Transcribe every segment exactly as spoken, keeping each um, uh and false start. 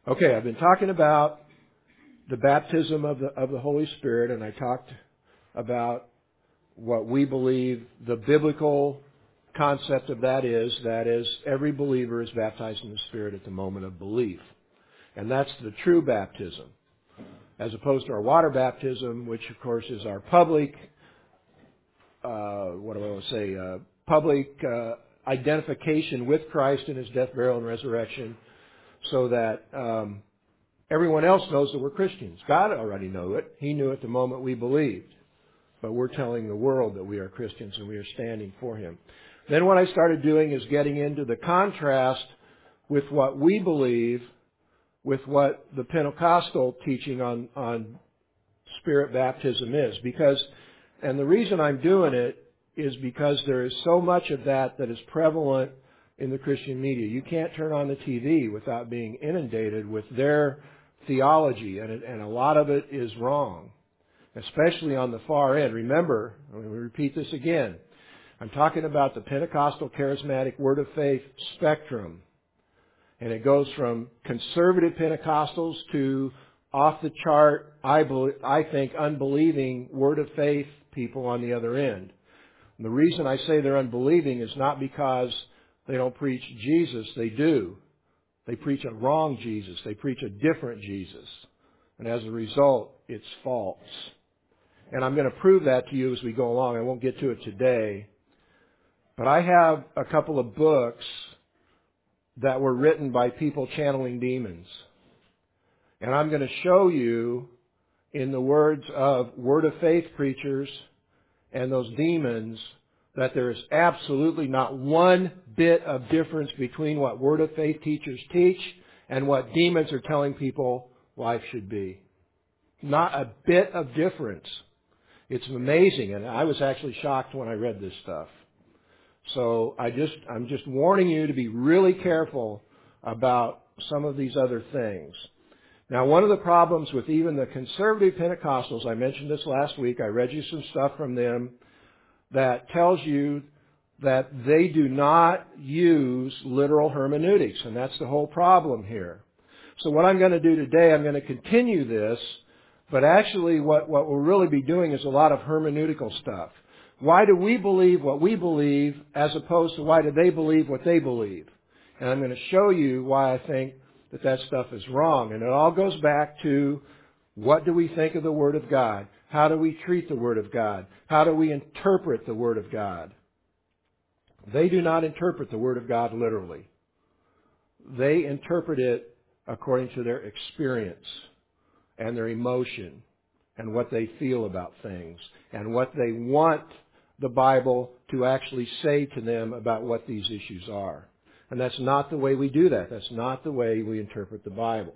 Okay, I've been talking about the baptism of the of the Holy Spirit, and I talked about what we believe the biblical concept of that is. That is, every believer is baptized in the Spirit at the moment of belief. And that's the true baptism, as opposed to our water baptism, which of course is our public, uh, what do I want to say, uh, public uh, identification with Christ in His death, burial, and resurrection, so that um, everyone else knows that we're Christians. God already knew it. He knew it the moment we believed. But we're telling the world that we are Christians and we are standing for Him. Then what I started doing is getting into the contrast with what we believe with what the Pentecostal teaching on, on Spirit baptism is. Because, and the reason I'm doing it is because there is so much of that that is prevalent in the Christian media. You can't turn on the T V without being inundated with their theology, and, it, and a lot of it is wrong, especially on the far end. Remember, let me repeat this again. I'm talking about the Pentecostal charismatic word of faith spectrum. And it goes from conservative Pentecostals to off the chart, I, believe, I think, unbelieving word of faith people on the other end. And the reason I say they're unbelieving is not because they don't preach Jesus. They do. They preach a wrong Jesus. They preach a different Jesus. And as a result, it's false. And I'm going to prove that to you as we go along. I won't get to it today. But I have a couple of books that were written by people channeling demons. And I'm going to show you, in the words of Word of Faith preachers and those demons, that there is absolutely not one bit of difference between what Word of Faith teachers teach and what demons are telling people life should be. Not a bit of difference. It's amazing, and I was actually shocked when I read this stuff. So I just, I'm just warning you to be really careful about some of these other things. Now, one of the problems with even the conservative Pentecostals, I mentioned this last week, I read you some stuff from them that tells you that they do not use literal hermeneutics, and that's the whole problem here. So what I'm going to do today, I'm going to continue this, but actually what, what we'll really be doing is a lot of hermeneutical stuff. Why do we believe what we believe as opposed to why do they believe what they believe? And I'm going to show you why I think that that stuff is wrong. And it all goes back to, what do we think of the Word of God? How do we treat the Word of God? How do we interpret the Word of God? They do not interpret the Word of God literally. They interpret it according to their experience and their emotion and what they feel about things and what they want the Bible to actually say to them about what these issues are. And that's not the way we do that. That's not the way we interpret the Bible.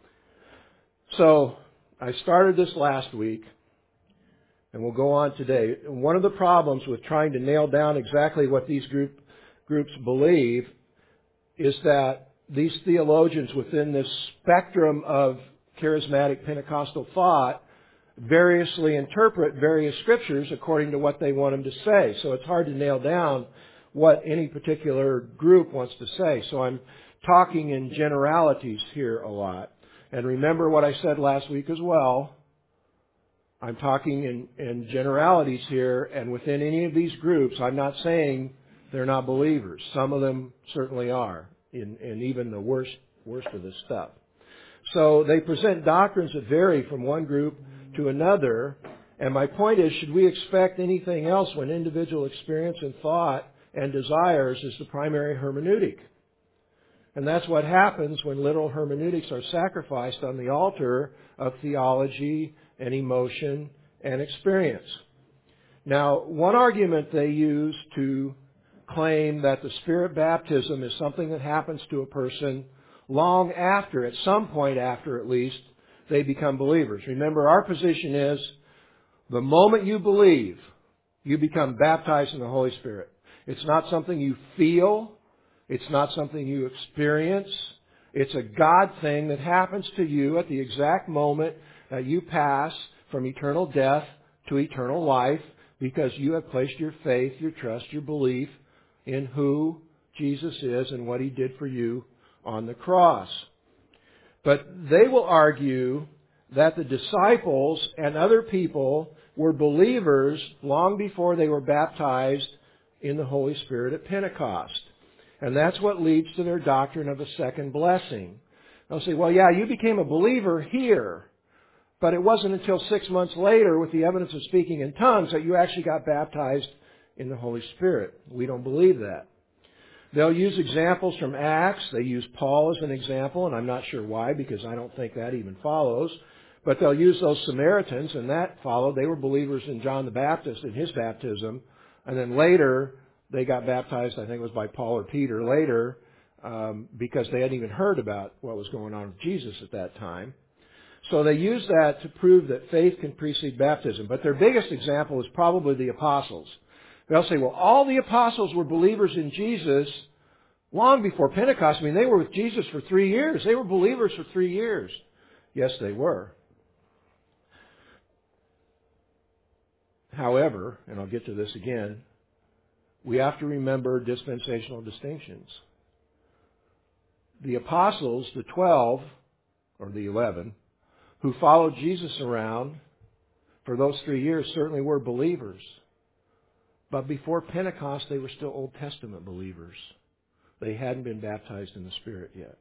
So, I started this last week, and we'll go on today. One of the problems with trying to nail down exactly what these group, groups believe is that these theologians within this spectrum of charismatic Pentecostal thought variously interpret various scriptures according to what they want them to say. So it's hard to nail down what any particular group wants to say. So I'm talking in generalities here a lot. And remember what I said last week as well. I'm talking in, in generalities here, and within any of these groups, I'm not saying they're not believers. Some of them certainly are, in, in even the worst, worst of this stuff. So they present doctrines that vary from one group to another. And my point is, should we expect anything else when individual experience and thought and desires is the primary hermeneutic? And that's what happens when literal hermeneutics are sacrificed on the altar of theology and emotion and experience. Now, one argument they use to claim that the Spirit baptism is something that happens to a person long after, at some point after at least, they become believers. Remember, our position is the moment you believe, you become baptized in the Holy Spirit. It's not something you feel. It's not something you experience. It's a God thing that happens to you at the exact moment that you pass from eternal death to eternal life because you have placed your faith, your trust, your belief in who Jesus is and what He did for you on the cross. But they will argue that the disciples and other people were believers long before they were baptized in the Holy Spirit at Pentecost. And that's what leads to their doctrine of a second blessing. They'll say, well, yeah, you became a believer here, but it wasn't until six months later with the evidence of speaking in tongues that you actually got baptized in the Holy Spirit. We don't believe that. They'll use examples from Acts. They use Paul as an example, and I'm not sure why, because I don't think that even follows. But they'll use those Samaritans, and that followed. They were believers in John the Baptist in his baptism. And then later, they got baptized, I think it was by Paul or Peter later, um, because they hadn't even heard about what was going on with Jesus at that time. So they use that to prove that faith can precede baptism. But their biggest example is probably the apostles. They'll say, well, all the apostles were believers in Jesus long before Pentecost. I mean, they were with Jesus for three years. They were believers for three years. Yes, they were. However, and I'll get to this again, we have to remember dispensational distinctions. The apostles, the twelve, or the eleven, who followed Jesus around for those three years certainly were believers. But before Pentecost, they were still Old Testament believers. They hadn't been baptized in the Spirit yet.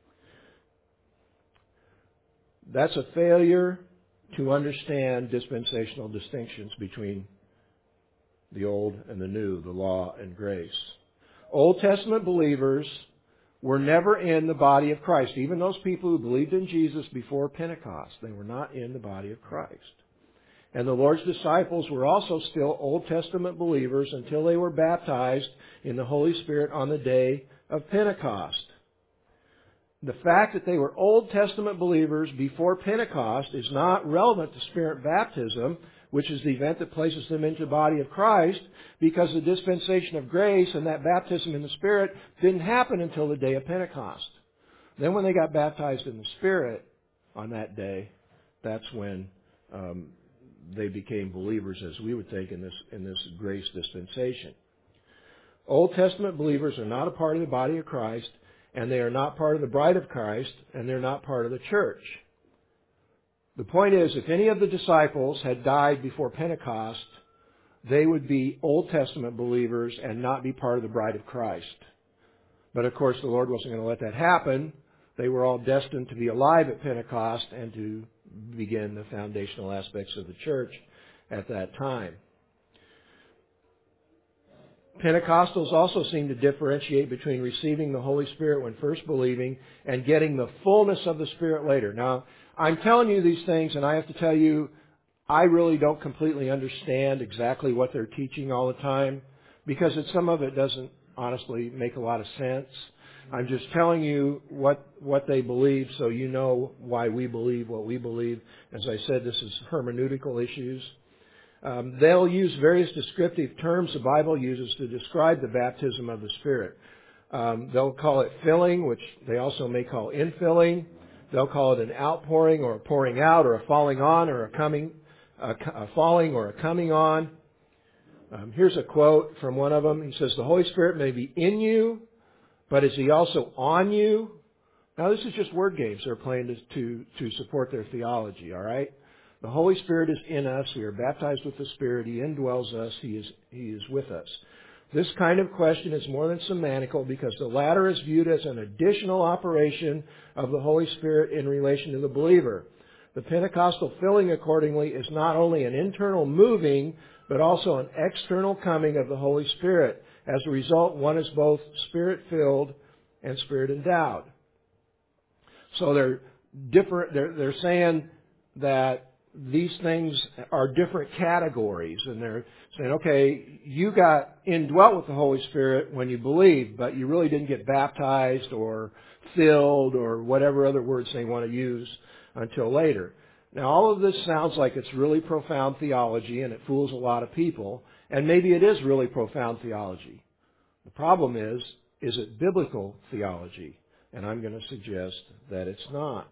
That's a failure to understand dispensational distinctions between the old and the new, the law and grace. Old Testament believers were never in the body of Christ. Even those people who believed in Jesus before Pentecost, they were not in the body of Christ. And the Lord's disciples were also still Old Testament believers until they were baptized in the Holy Spirit on the day of Pentecost. The fact that they were Old Testament believers before Pentecost is not relevant to Spirit baptism, which is the event that places them into the body of Christ, because the dispensation of grace and that baptism in the Spirit didn't happen until the day of Pentecost. Then when they got baptized in the Spirit on that day, that's when um, they became believers, as we would think, in this in this grace dispensation. Old Testament believers are not a part of the body of Christ, and they are not part of the bride of Christ, and they're not part of the church. The point is, if any of the disciples had died before Pentecost, they would be Old Testament believers and not be part of the bride of Christ. But of course, the Lord wasn't going to let that happen. They were all destined to be alive at Pentecost and to begin the foundational aspects of the church at that time. Pentecostals also seem to differentiate between receiving the Holy Spirit when first believing and getting the fullness of the Spirit later. Now, I'm telling you these things, and I have to tell you, I really don't completely understand exactly what they're teaching all the time, because it, some of it doesn't honestly make a lot of sense. I'm just telling you what what they believe so you know why we believe what we believe. As I said, this is hermeneutical issues. Um, they'll use various descriptive terms the Bible uses to describe the baptism of the Spirit. Um, they'll call it filling, which they also may call infilling. They'll call it an outpouring or a pouring out or a falling on or a coming, a, a falling or a coming on. Um, here's a quote from one of them. He says, "The Holy Spirit may be in you, but is He also on you?" Now, this is just word games they're playing to, to, to support their theology, all right? The Holy Spirit is in us. We are baptized with the Spirit. He indwells us. He is, He is with us. This kind of question is more than semantical, because the latter is viewed as an additional operation of the Holy Spirit in relation to the believer. The Pentecostal filling, accordingly, is not only an internal moving, but also an external coming of the Holy Spirit. As a result, one is both Spirit-filled and Spirit-endowed. So they're different. They're, they're saying that these things are different categories, and they're saying, okay, you got indwelt with the Holy Spirit when you believed, but you really didn't get baptized or filled or whatever other words they want to use until later. Now, all of this sounds like it's really profound theology, and it fools a lot of people, and maybe it is really profound theology. The problem is, is it biblical theology? And I'm going to suggest that it's not.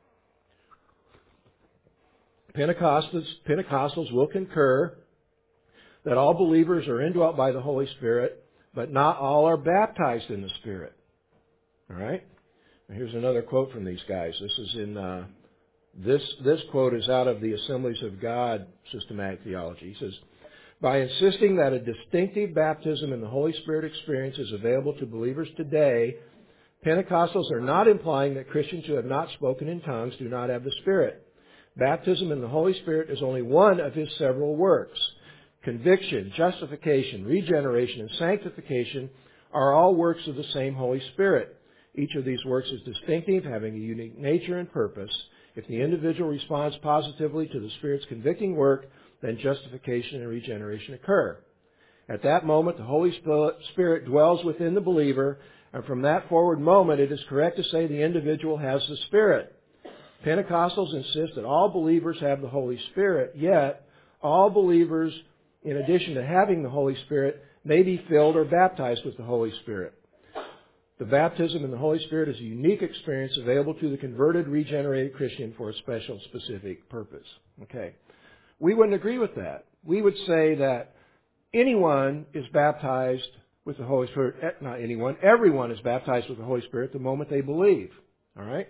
Pentecostals, Pentecostals will concur that all believers are indwelt by the Holy Spirit, but not all are baptized in the Spirit. All right? Here's another quote from these guys. This is in uh, this this quote is out of the Assemblies of God Systematic Theology. He says, "By insisting that a distinctive baptism in the Holy Spirit experience is available to believers today, Pentecostals are not implying that Christians who have not spoken in tongues do not have the Spirit. Baptism in the Holy Spirit is only one of His several works. Conviction, justification, regeneration, and sanctification are all works of the same Holy Spirit. Each of these works is distinctive, having a unique nature and purpose. If the individual responds positively to the Spirit's convicting work, then justification and regeneration occur. At that moment, the Holy Spirit dwells within the believer, and from that forward moment, it is correct to say the individual has the Spirit. Pentecostals insist that all believers have the Holy Spirit, yet all believers, in addition to having the Holy Spirit, may be filled or baptized with the Holy Spirit. The baptism in the Holy Spirit is a unique experience available to the converted, regenerated Christian for a special, specific purpose." Okay. We wouldn't agree with that. We would say that anyone is baptized with the Holy Spirit, not anyone, everyone is baptized with the Holy Spirit the moment they believe. All right?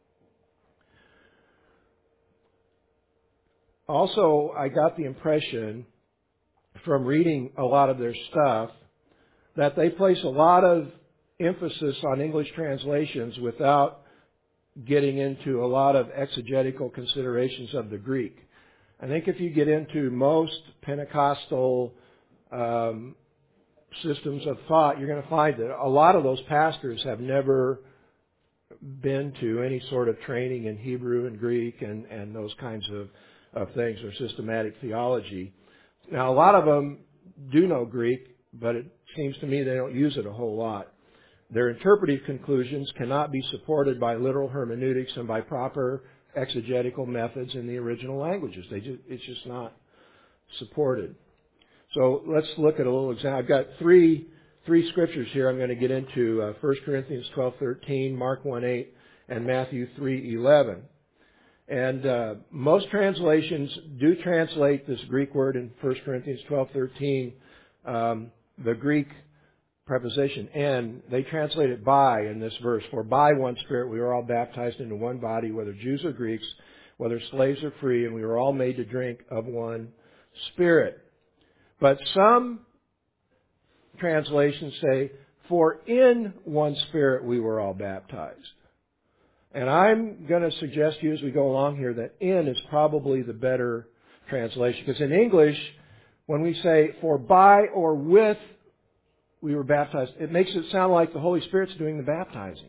Also, I got the impression from reading a lot of their stuff that they place a lot of emphasis on English translations without getting into a lot of exegetical considerations of the Greek. I think if you get into most Pentecostal um, systems of thought, you're going to find that a lot of those pastors have never been to any sort of training in Hebrew and Greek and, and those kinds of, of things, or systematic theology. Now, a lot of them do know Greek, but it seems to me they don't use it a whole lot. Their interpretive conclusions cannot be supported by literal hermeneutics and by proper exegetical methods in the original languages. They just, it's just not supported. So let's look at a little example. I've got three three scriptures here I'm going to get into, uh, First Corinthians twelve thirteen, Mark one eight, and Matthew three eleven. And uh, most translations do translate this Greek word in First Corinthians twelve thirteen, um, the Greek preposition "and," they translate it "by" in this verse. "For by one Spirit we are all baptized into one body, whether Jews or Greeks, whether slaves or free, and we were all made to drink of one Spirit." But some translations say, "For in one Spirit we were all baptized." And I'm going to suggest to you as we go along here that "in" is probably the better translation. Because in English, when we say "for by or with we were baptized," it makes it sound like the Holy Spirit's doing the baptizing.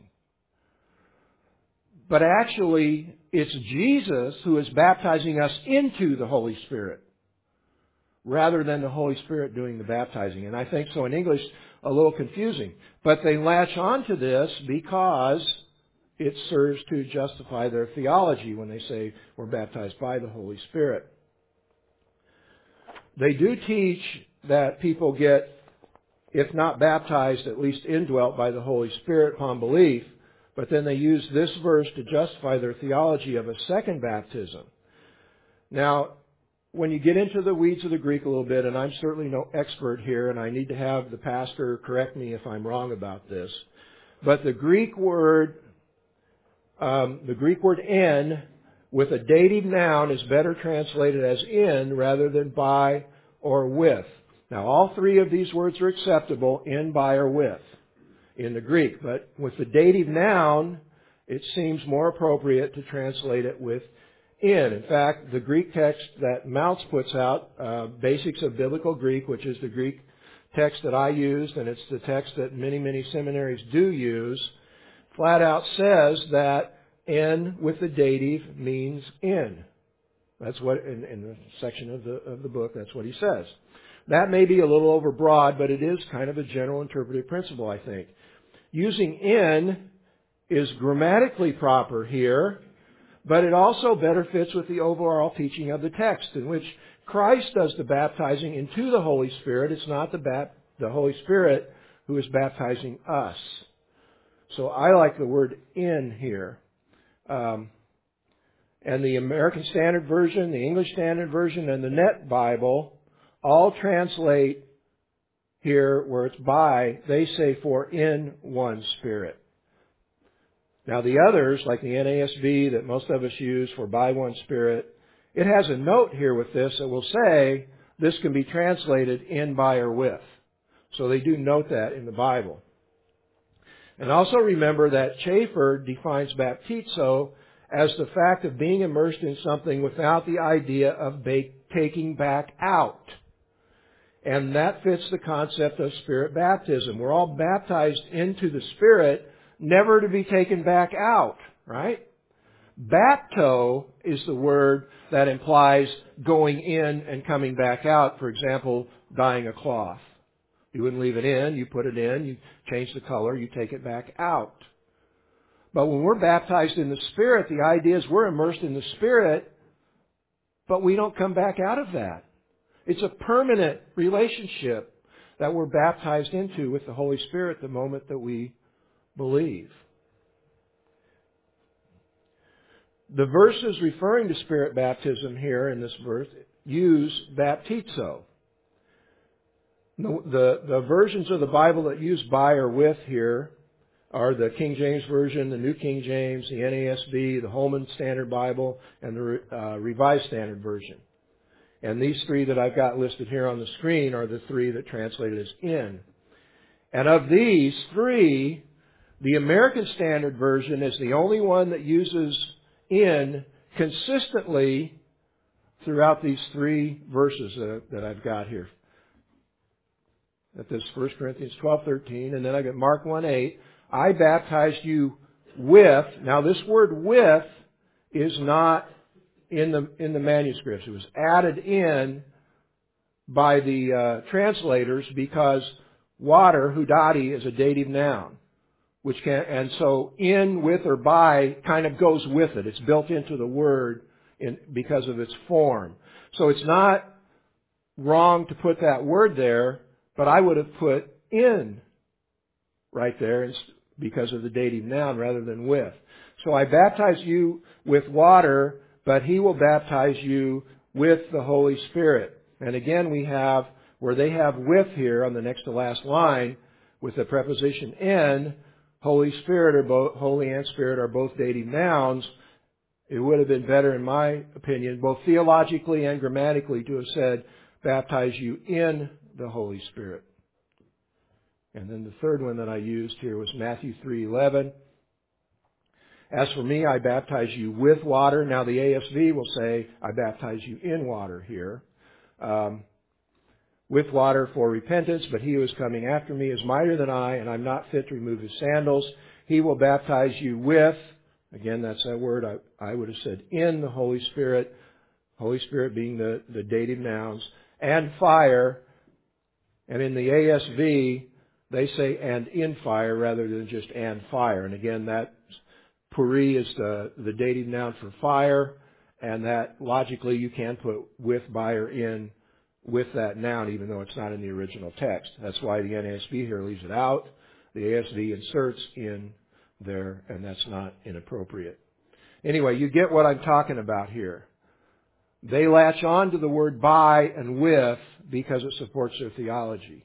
But actually, it's Jesus who is baptizing us into the Holy Spirit, rather than the Holy Spirit doing the baptizing. And I think so in English, a little confusing. But they latch on to this because it serves to justify their theology when they say we're baptized by the Holy Spirit. They do teach that people get, if not baptized, at least indwelt by the Holy Spirit upon belief, but then they use this verse to justify their theology of a second baptism. Now, when you get into the weeds of the Greek a little bit, and I'm certainly no expert here, and I need to have the pastor correct me if I'm wrong about this, but the Greek word, um, the Greek word "en" with a dative noun is better translated as "in" rather than "by" or "with." Now, all three of these words are acceptable, "in," "by," or "with," in the Greek. But with the dative noun, it seems more appropriate to translate it with "in." In fact, the Greek text that Mounce puts out, uh, Basics of Biblical Greek, which is the Greek text that I used, and it's the text that many, many seminaries do use, flat out says that "in" with the dative means "in." That's what, in, in the section of the, of the book, that's what he says. That may be a little overbroad, but it is kind of a general interpretive principle, I think. Using "in" is grammatically proper here, but it also better fits with the overall teaching of the text, in which Christ does the baptizing into the Holy Spirit. It's not the, bap- the Holy Spirit who is baptizing us. So I like the word "in" here. Um, and the American Standard Version, the English Standard Version, and the Net Bible all translate here where it's "by," they say "for in one Spirit." Now the others, like the N A S B that most of us use for by one Spirit, it has a note here with this that will say this can be translated in, by, or with. So they do note that in the Bible. And also remember that Chafer defines baptizo as the fact of being immersed in something without the idea of ba- taking back out. And that fits the concept of Spirit baptism. We're all baptized into the Spirit, never to be taken back out, right? Bapto is the word that implies going in and coming back out. For example, dyeing a cloth. You wouldn't leave it in, you put it in, you change the color, you take it back out. But when we're baptized in the Spirit, the idea is we're immersed in the Spirit, but we don't come back out of that. It's a permanent relationship that we're baptized into with the Holy Spirit the moment that we believe. The verses referring to Spirit baptism here in this verse use baptizo. The, the, the versions of the Bible that use by or with here are the King James Version, the New King James, the N A S B, the Holman Standard Bible, and the uh, Revised Standard Version. And these three that I've got listed here on the screen are the three that translate it as in. And of these three, the American Standard Version is the only one that uses in consistently throughout these three verses that, that I've got here. That this First Corinthians twelve thirteen, and then I got Mark one eight. I baptized you with. Now this word with is not in the in the manuscripts. It was added in by the uh, translators because water, hudati, is a dative noun, which can and so in, with, or by kind of goes with it. It's built into the word in because of its form. So it's not wrong to put that word there. But I would have put in right there because of the dative noun rather than with. So I baptize you with water, but He will baptize you with the Holy Spirit. And again, we have, where they have with here on the next to last line, with the preposition in, Holy Spirit or both, Holy and Spirit are both dative nouns. It would have been better, in my opinion, both theologically and grammatically, to have said, baptize you in the Holy Spirit. And then the third one that I used here was Matthew three eleven. As for me, I baptize you with water. Now the A S V will say, I baptize you in water here. Um, with water for repentance, but he who is coming after me is mightier than I, and I'm not fit to remove his sandals. He will baptize you with, again, that's that word, I, I would have said in the Holy Spirit, Holy Spirit being the, the dative nouns, and fire. And in the A S V, they say and in fire rather than just and fire. And again, that puri is the, the dative noun for fire, and that logically you can put with, by, or in with that noun, even though it's not in the original text. That's why the N A S B here leaves it out. The A S V inserts in there, and that's not inappropriate. Anyway, you get what I'm talking about here. They latch on to the word by and with because it supports their theology.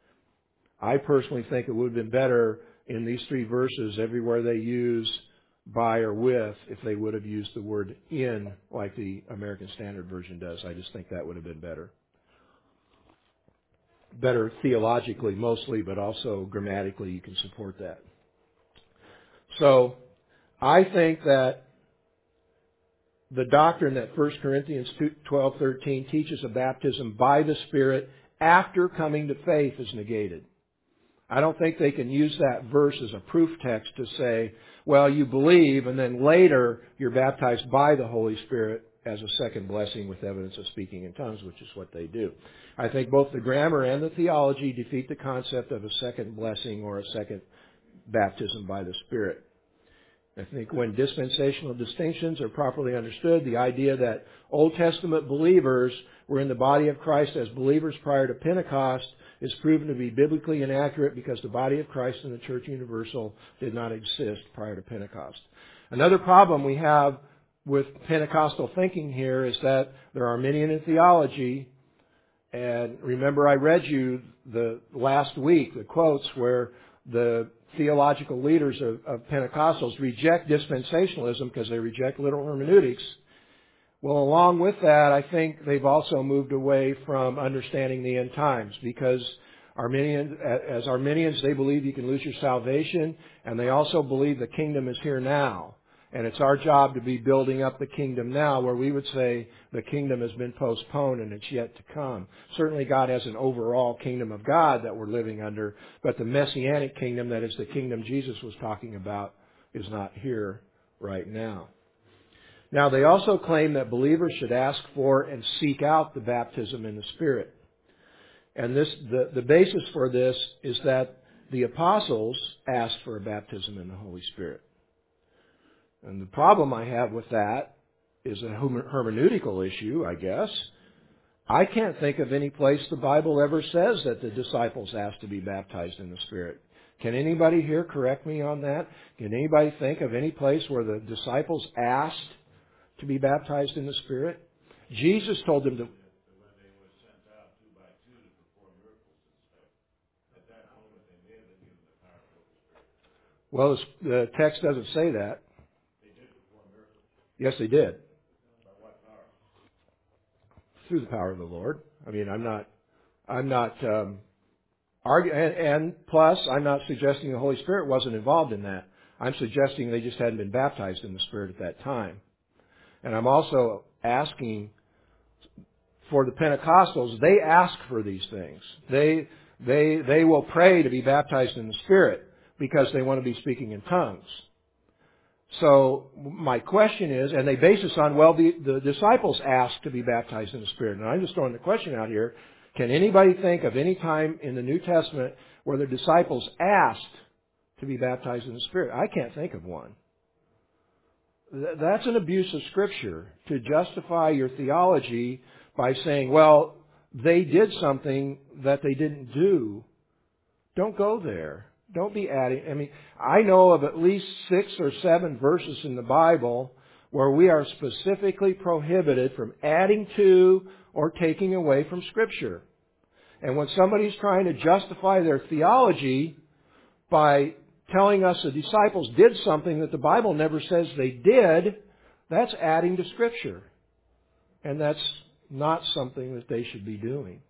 I personally think it would have been better in these three verses, everywhere they use by or with, if they would have used the word in like the American Standard Version does. I just think that would have been better. Better theologically mostly, but also grammatically you can support that. So, I think that the doctrine that First Corinthians twelve thirteen teaches a baptism by the Spirit after coming to faith is negated. I don't think they can use that verse as a proof text to say, well, you believe and then later you're baptized by the Holy Spirit as a second blessing with evidence of speaking in tongues, which is what they do. I think both the grammar and the theology defeat the concept of a second blessing or a second baptism by the Spirit. I think when dispensational distinctions are properly understood, the idea that Old Testament believers were in the body of Christ as believers prior to Pentecost is proven to be biblically inaccurate because the body of Christ in the Church Universal did not exist prior to Pentecost. Another problem we have with Pentecostal thinking here is that there are Arminian in theology, and remember I read you the last week the quotes where the theological leaders of, of Pentecostals reject dispensationalism because they reject literal hermeneutics. Well, along with that, I think they've also moved away from understanding the end times, because Arminians, as Arminians, they believe you can lose your salvation, and they also believe the kingdom is here now. And it's our job to be building up the kingdom now, where we would say the kingdom has been postponed and it's yet to come. Certainly God has an overall kingdom of God that we're living under, but the messianic kingdom, that is the kingdom Jesus was talking about, is not here right now. Now, they also claim that believers should ask for and seek out the baptism in the Spirit. And this, the, the basis for this is that the apostles asked for a baptism in the Holy Spirit. And the problem I have with that is a hermeneutical issue, I guess. I can't think of any place the Bible ever says that the disciples asked to be baptized in the Spirit. Can anybody here correct me on that? Can anybody think of any place where the disciples asked to be baptized in the Spirit? Jesus told them to... Well, the text doesn't say that. Yes, they did. By what power? Through the power of the Lord. I mean, I'm not, I'm not, um, argue, and, and plus, I'm not suggesting the Holy Spirit wasn't involved in that. I'm suggesting they just hadn't been baptized in the Spirit at that time. And I'm also asking for the Pentecostals, they ask for these things. They, they, they will pray to be baptized in the Spirit because they want to be speaking in tongues. So my question is, and they base this on, well, the, the disciples asked to be baptized in the Spirit. And I'm just throwing the question out here. Can anybody think of any time in the New Testament where the disciples asked to be baptized in the Spirit? I can't think of one. That's an abuse of Scripture, to justify your theology by saying, well, they did something that they didn't do. Don't go there. Don't be adding. I mean, I know of at least six or seven verses in the Bible where we are specifically prohibited from adding to or taking away from Scripture. And when somebody's trying to justify their theology by telling us the disciples did something that the Bible never says they did, that's adding to Scripture. And that's not something that they should be doing.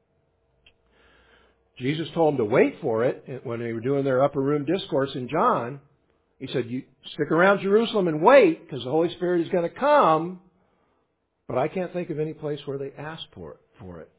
Jesus told them to wait for it when they were doing their upper room discourse in John. He said, you stick around Jerusalem and wait, because the Holy Spirit is going to come. But I can't think of any place where they asked for it. For it.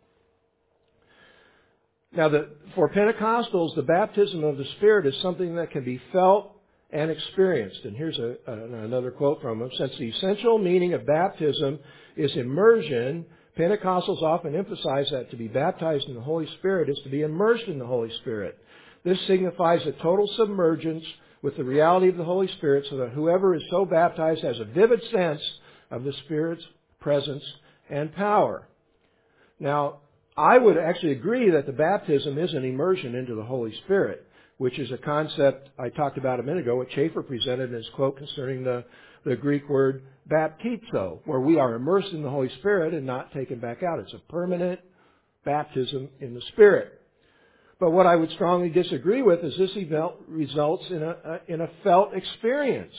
Now, the, for Pentecostals, the baptism of the Spirit is something that can be felt and experienced. And here's a, a, another quote from them. Since the essential meaning of baptism is immersion, Pentecostals often emphasize that to be baptized in the Holy Spirit is to be immersed in the Holy Spirit. This signifies a total submergence with the reality of the Holy Spirit, so that whoever is so baptized has a vivid sense of the Spirit's presence and power. Now, I would actually agree that the baptism is an immersion into the Holy Spirit, which is a concept I talked about a minute ago, what Schaeffer presented in his quote concerning the, the Greek word baptizo, where we are immersed in the Holy Spirit and not taken back out. It's a permanent baptism in the Spirit. But what I would strongly disagree with is this event results in a, in a felt experience.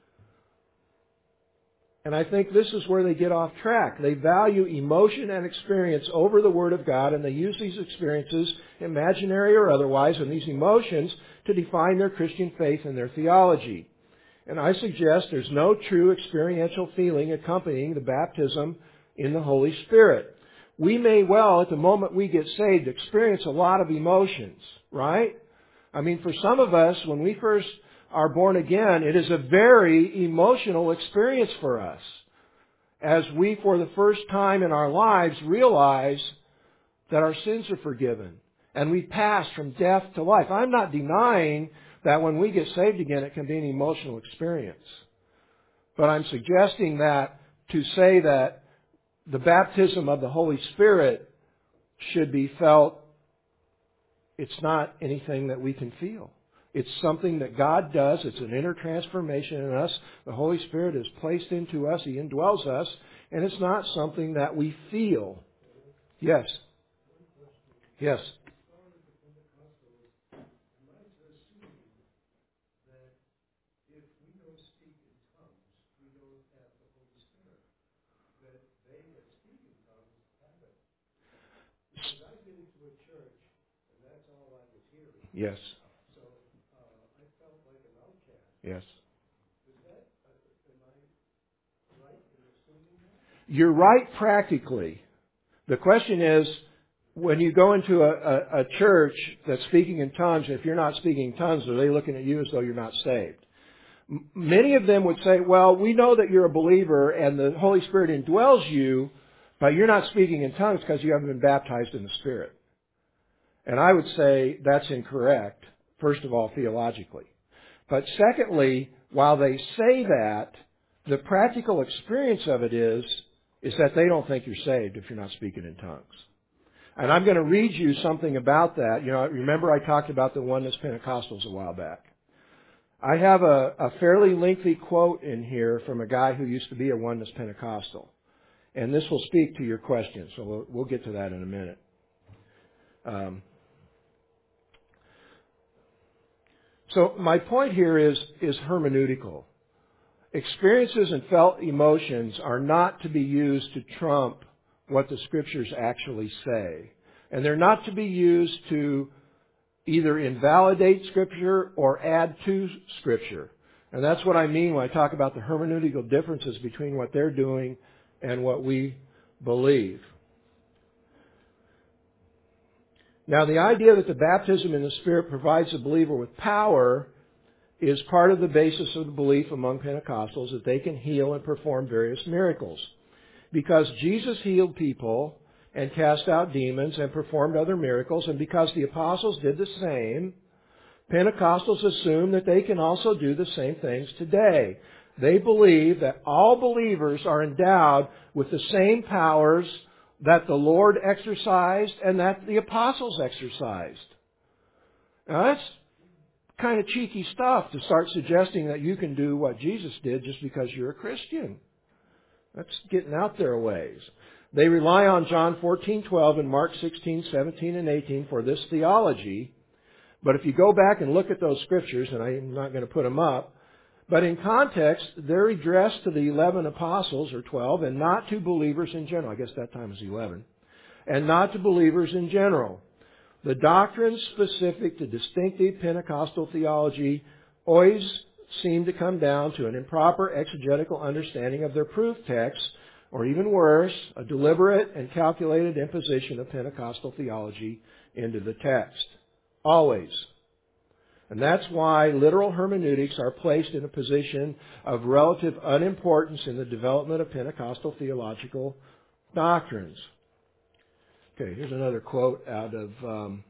And I think this is where they get off track. They value emotion and experience over the Word of God, and they use these experiences, imaginary or otherwise, and these emotions to define their Christian faith and their theology. And I suggest there's no true experiential feeling accompanying the baptism in the Holy Spirit. We may well, at the moment we get saved, experience a lot of emotions, right? I mean, for some of us, when we first are born again, it is a very emotional experience for us, as we, for the first time in our lives, realize that our sins are forgiven, and we pass from death to life. I'm not denying that when we get saved again, it can be an emotional experience. But I'm suggesting that to say that the baptism of the Holy Spirit should be felt, it's not anything that we can feel. It's something that God does. It's an inner transformation in us. The Holy Spirit is placed into us. He indwells us. And it's not something that we feel. Yes. Yes. that they that speak in tongues haven't. Because I've been into a church, and that's all I was hearing. Yes. So uh, I felt like an outcast. Yes. Is that, uh, am I right in assuming that? You're right practically. The question is, when you go into a, a, a church that's speaking in tongues, if you're not speaking in tongues, are they looking at you as though you're not saved? M- many of them would say, well, we know that you're a believer and the Holy Spirit indwells you, but you're not speaking in tongues because you haven't been baptized in the Spirit. And I would say that's incorrect, first of all, theologically. But secondly, while they say that, the practical experience of it is, is that they don't think you're saved if you're not speaking in tongues. And I'm going to read you something about that. You know, remember I talked about the Oneness Pentecostals a while back. I have a, a fairly lengthy quote in here from a guy who used to be a Oneness Pentecostal. And this will speak to your question, so we'll, we'll get to that in a minute. Um, so my point here is, is hermeneutical. Experiences and felt emotions are not to be used to trump what the Scriptures actually say. And they're not to be used to either invalidate Scripture or add to Scripture. And that's what I mean when I talk about the hermeneutical differences between what they're doing and what we believe. Now, the idea that the baptism in the Spirit provides the believer with power is part of the basis of the belief among Pentecostals that they can heal and perform various miracles. Because Jesus healed people and cast out demons and performed other miracles, and because the apostles did the same, Pentecostals assume that they can also do the same things today. They believe that all believers are endowed with the same powers that the Lord exercised and that the apostles exercised. Now that's kind of cheeky stuff to start suggesting that you can do what Jesus did just because you're a Christian. That's getting out there a ways. They rely on John fourteen twelve and Mark sixteen seventeen and eighteen for this theology. But if you go back and look at those scriptures, and I'm not going to put them up, but in context, they're addressed to the eleven apostles, or twelve, and not to believers in general. I guess that time is eleven. And not to believers in general. The doctrines specific to distinctive Pentecostal theology always seem to come down to an improper exegetical understanding of their proof texts, or even worse, a deliberate and calculated imposition of Pentecostal theology into the text. Always. And that's why literal hermeneutics are placed in a position of relative unimportance in the development of Pentecostal theological doctrines. Okay, here's another quote out of um,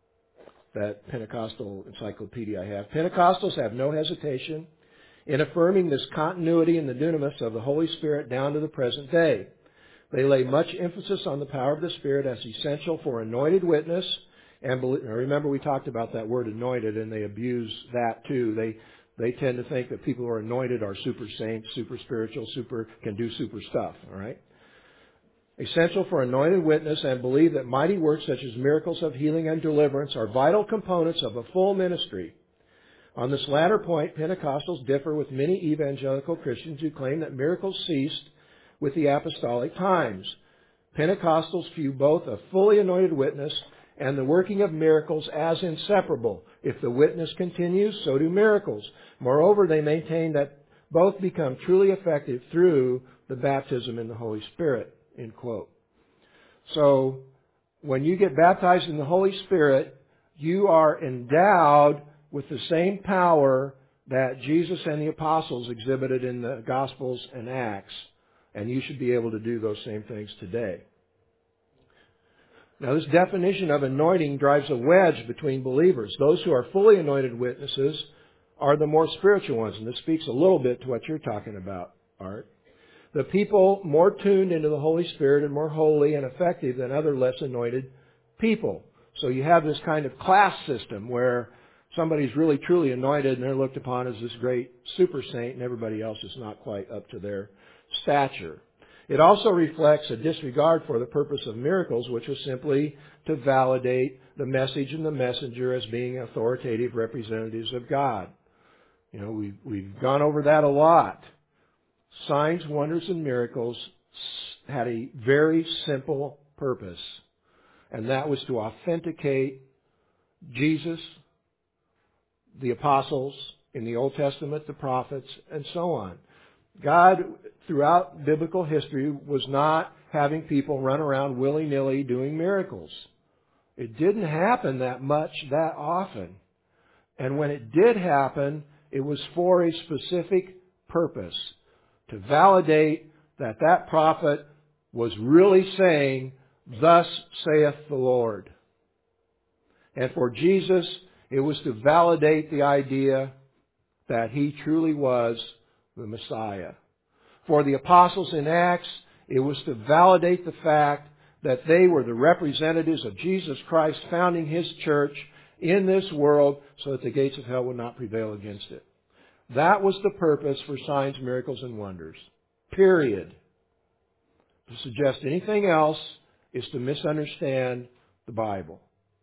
that Pentecostal encyclopedia I have. Pentecostals have no hesitation in affirming this continuity in the dunamis of the Holy Spirit down to the present day. They lay much emphasis on the power of the Spirit as essential for anointed witness. And remember, we talked about that word anointed, and they abuse that too. They they tend to think that people who are anointed are super saints, super spiritual, super can do super stuff. All right. Essential for anointed witness, and believe that mighty works such as miracles of healing and deliverance are vital components of a full ministry. On this latter point, Pentecostals differ with many evangelical Christians who claim that miracles ceased with the apostolic times. Pentecostals view both a fully anointed witness and the working of miracles as inseparable. If the witness continues, so do miracles. Moreover, they maintain that both become truly effective through the baptism in the Holy Spirit. End quote. So, when you get baptized in the Holy Spirit, you are endowed with the same power that Jesus and the apostles exhibited in the Gospels and Acts. And you should be able to do those same things today. Now, this definition of anointing drives a wedge between believers. Those who are fully anointed witnesses are the more spiritual ones. And this speaks a little bit to what you're talking about, Art. The people more tuned into the Holy Spirit and more holy and effective than other less anointed people. So you have this kind of class system where somebody's really truly anointed and they're looked upon as this great super saint, and everybody else is not quite up to their stature. It also reflects a disregard for the purpose of miracles, which was simply to validate the message and the messenger as being authoritative representatives of God. You know, we've, we've gone over that a lot. Signs, wonders, and miracles had a very simple purpose, and that was to authenticate Jesus, the apostles in the Old Testament, the prophets, and so on. God, throughout biblical history, was not having people run around willy-nilly doing miracles. It didn't happen that much that often. And when it did happen, it was for a specific purpose, to validate that that prophet was really saying, "Thus saith the Lord." And for Jesus, it was to validate the idea that He truly was the Messiah. For the apostles in Acts, it was to validate the fact that they were the representatives of Jesus Christ founding His church in this world so that the gates of hell would not prevail against it. That was the purpose for signs, miracles, and wonders. Period. To suggest anything else is to misunderstand the Bible.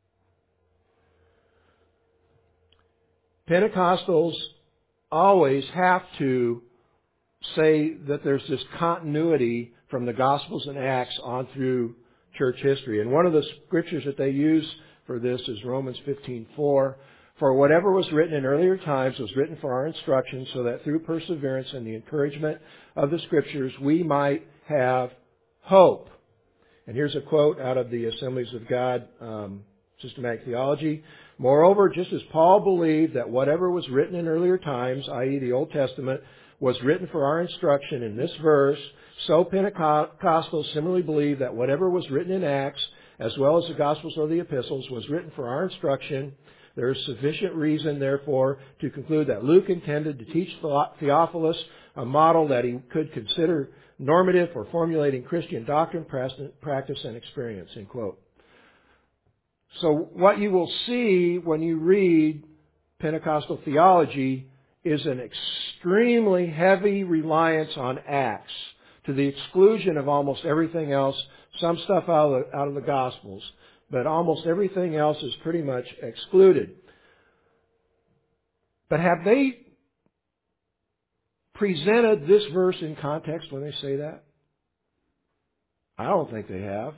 Pentecostals always have to say that there's this continuity from the Gospels and Acts on through church history. And one of the scriptures that they use for this is Romans fifteen four. For whatever was written in earlier times was written for our instruction, so that through perseverance and the encouragement of the Scriptures we might have hope. And here's a quote out of the Assemblies of God um, Systematic Theology. Moreover, just as Paul believed that whatever was written in earlier times, that is the Old Testament, was written for our instruction in this verse, so Pentecostals similarly believe that whatever was written in Acts, as well as the Gospels or the Epistles, was written for our instruction. There is sufficient reason, therefore, to conclude that Luke intended to teach Theophilus a model that he could consider normative for formulating Christian doctrine, practice, and experience, end quote. So what you will see when you read Pentecostal theology is an extremely heavy reliance on Acts, to the exclusion of almost everything else, some stuff out of the, out of the Gospels, but almost everything else is pretty much excluded. But have they presented this verse in context when they say that? I don't think they have.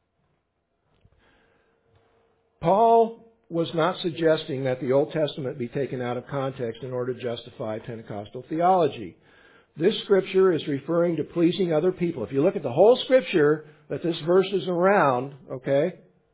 Paul was not suggesting that the Old Testament be taken out of context in order to justify Pentecostal theology. This scripture is referring to pleasing other people. If you look at the whole scripture that this verse is around, okay,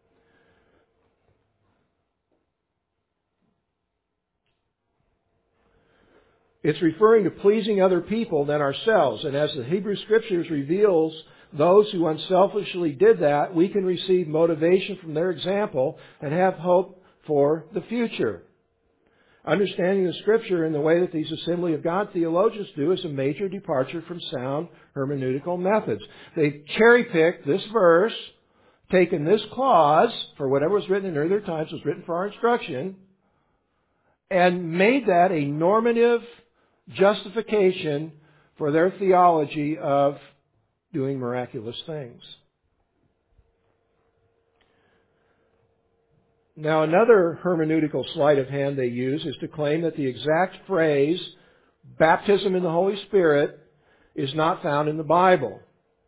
it's referring to pleasing other people than ourselves. And as the Hebrew Scriptures reveals, those who unselfishly did that, we can receive motivation from their example and have hope for the future. Understanding the Scripture in the way that these Assembly of God theologians do is a major departure from sound hermeneutical methods. They cherry-picked this verse, taken this clause, for whatever was written in earlier times was written for our instruction, and made that a normative justification for their theology of doing miraculous things. Now, another hermeneutical sleight of hand they use is to claim that the exact phrase, baptism in the Holy Spirit, is not found in the Bible.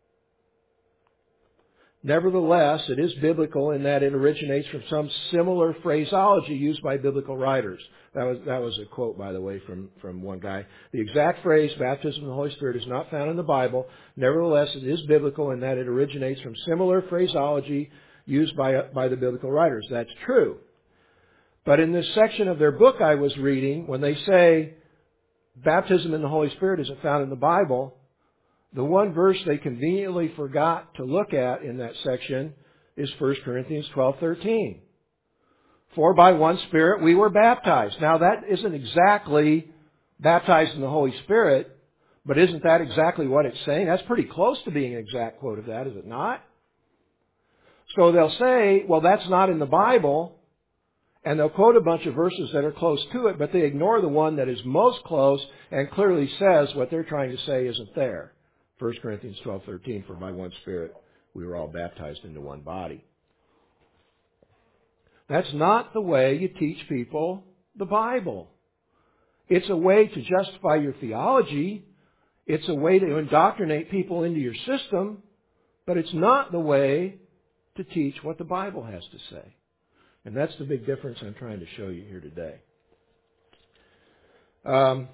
Nevertheless, it is biblical in that it originates from some similar phraseology used by biblical writers. That was, that was a quote, by the way, from, from one guy. The exact phrase, baptism in the Holy Spirit, is not found in the Bible. Nevertheless, it is biblical in that it originates from similar phraseology used by, by the biblical writers. That's true. But in this section of their book I was reading, when they say baptism in the Holy Spirit isn't found in the Bible, the one verse they conveniently forgot to look at in that section is First Corinthians twelve thirteen. For by one Spirit we were baptized. Now that isn't exactly baptized in the Holy Spirit, but isn't that exactly what it's saying? That's pretty close to being an exact quote of that, is it not? So they'll say, well, that's not in the Bible, and they'll quote a bunch of verses that are close to it, but they ignore the one that is most close and clearly says what they're trying to say isn't there. First Corinthians twelve thirteen, for by one Spirit we were all baptized into one body. That's not the way you teach people the Bible. It's a way to justify your theology. It's a way to indoctrinate people into your system. but it's not the way to teach what the Bible has to say. And that's the big difference I'm trying to show you here today. Um,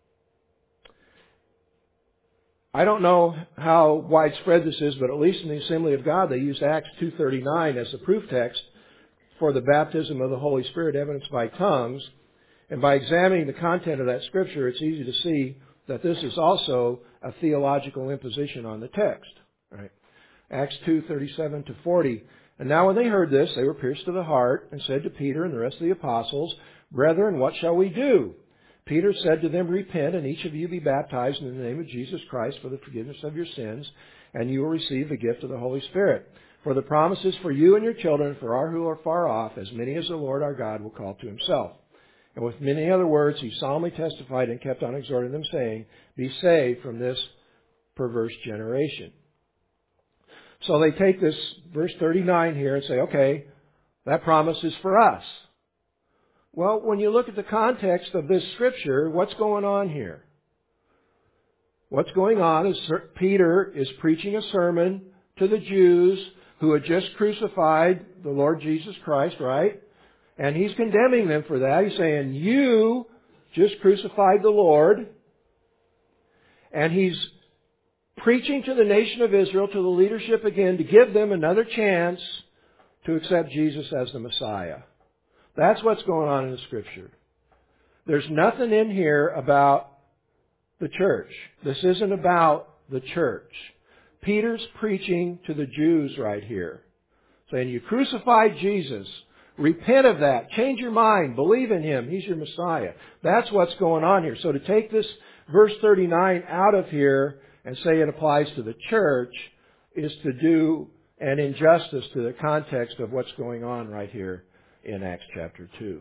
I don't know how widespread this is, but at least in the Assembly of God, they use Acts two thirty-nine as the proof text for the baptism of the Holy Spirit evidenced by tongues. And by examining the content of that Scripture, it's easy to see that this is also a theological imposition on the text. Right? Acts two thirty-seven to forty. And now when they heard this, they were pierced to the heart and said to Peter and the rest of the apostles, Brethren, what shall we do? Peter said to them, Repent, and each of you be baptized in the name of Jesus Christ for the forgiveness of your sins, and you will receive the gift of the Holy Spirit. For the promise is for you and your children, for our who are far off, as many as the Lord our God will call to himself. And with many other words, he solemnly testified and kept on exhorting them, saying, Be saved from this perverse generation. So they take this verse thirty-nine here and say, okay, that promise is for us. Well, when you look at the context of this Scripture, what's going on here? What's going on is Peter is preaching a sermon to the Jews who had just crucified the Lord Jesus Christ, right? And he's condemning them for that. He's saying, you just crucified the Lord. And he's preaching to the nation of Israel, to the leadership again, to give them another chance to accept Jesus as the Messiah. That's what's going on in the Scripture. There's nothing in here about the church. This isn't about the church. Peter's preaching to the Jews right here, saying, you crucified Jesus. Repent of that. Change your mind. Believe in Him. He's your Messiah. That's what's going on here. So to take this verse thirty-nine out of here and say it applies to the church is to do an injustice to the context of what's going on right here in Acts chapter two.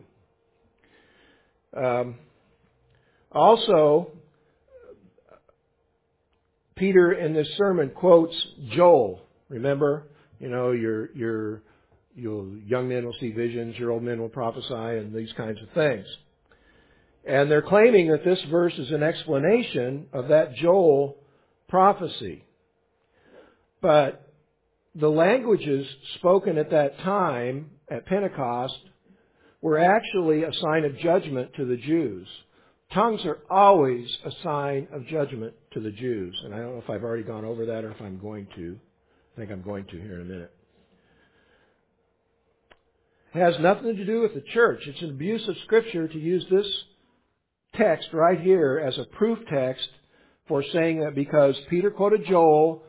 Um, also, Peter in this sermon quotes Joel. Remember, you know, your your your young men will see visions, your old men will prophesy, and these kinds of things. And they're claiming that this verse is an explanation of that Joel prophecy. But the languages spoken at that time, at Pentecost, were actually a sign of judgment to the Jews. Tongues are always a sign of judgment to the Jews. And I don't know if I've already gone over that or if I'm going to. I think I'm going to here in a minute. It has nothing to do with the church. It's an abuse of Scripture to use this text right here as a proof text for saying that because Peter quoted Joel,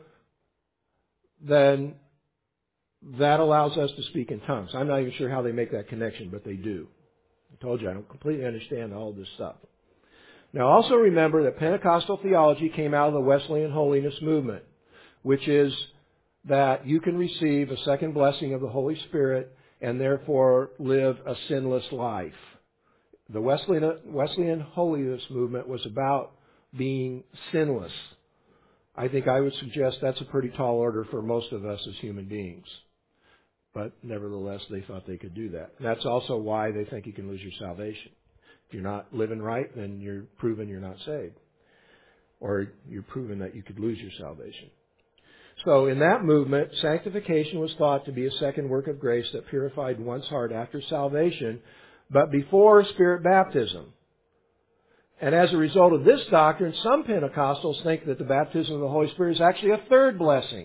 then that allows us to speak in tongues. I'm not even sure how they make that connection, but they do. I told you I don't completely understand all this stuff. Now also remember that Pentecostal theology came out of the Wesleyan holiness movement, which is that you can receive a second blessing of the Holy Spirit and therefore live a sinless life. The Wesleyan, Wesleyan holiness movement was about being sinless. I think I would suggest that's a pretty tall order for most of us as human beings. But nevertheless, they thought they could do that. And that's also why they think you can lose your salvation. If you're not living right, then you're proven you're not saved. Or you're proven that you could lose your salvation. So in that movement, sanctification was thought to be a second work of grace that purified one's heart after salvation, but before Spirit baptism. And as a result of this doctrine, some Pentecostals think that the baptism of the Holy Spirit is actually a third blessing.